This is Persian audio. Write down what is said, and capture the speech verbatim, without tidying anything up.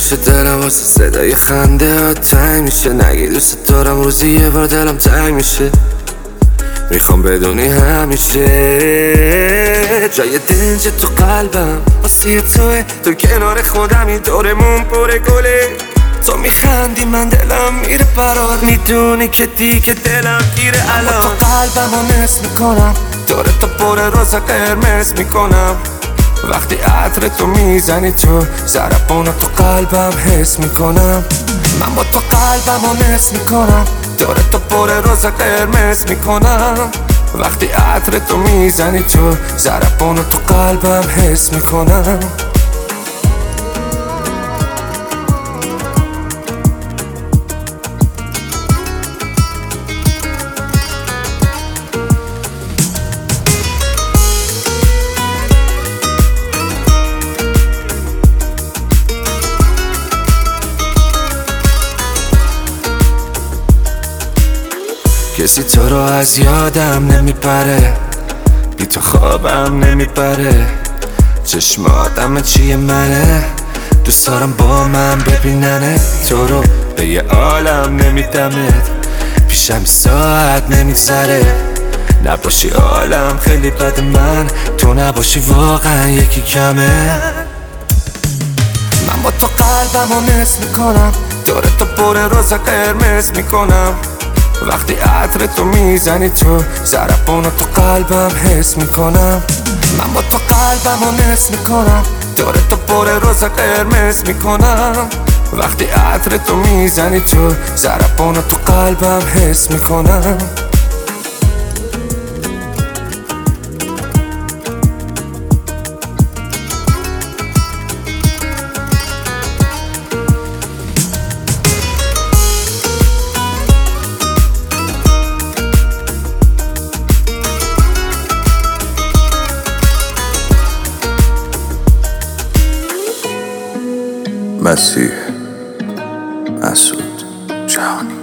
میشه دلم واسه صدای خنده ها تنگ میشه. نگی دوست دارم روزی یه بار دلم تنگ میشه. میخوام بدونی همیشه جای دنج تو قلبم واسه توه. تو کنار خودمی دورمون پر گله. تو میخندی من دلم میره برات. میدونی که دیگه دلم گیره الان. تو قلبم رو نصف میکنم دور تو پر روز قرمز میکنم. وقتی عطر تو میزنی تو ضربانو تو قلبم حس میکنم. من با تو قلبم رو نصف میکنم دور تو پر روز قرمز میکنم. وقتی عطر تو میزنی تو ضربانو تو قلبم حس میکنم. کسی تو رو از یادم نمیپره. بی تو خوابم نمیبره. چشماتم چیه منه. دوست دارم با من ببیننه. تو رو به یه عالم نمیدمت. پیشم ساعت نمیگذره. نباشی عالم خیلی بد من. تو نباشی واقعا یکی کمه. من با تو قلبم رو نصف میکنم دور تو پر روز قرمز میکنم. وقتی عطر تو میزنی تو ضربانو تو قلبم حس میکنم. من با تو قلبم رو نصف میکنم دور تو پر روز قرمز میکنم. وقتی عطر تو میزنی تو ضربانو تو قلبم حس میکنم. مسیح مسعود جهانی.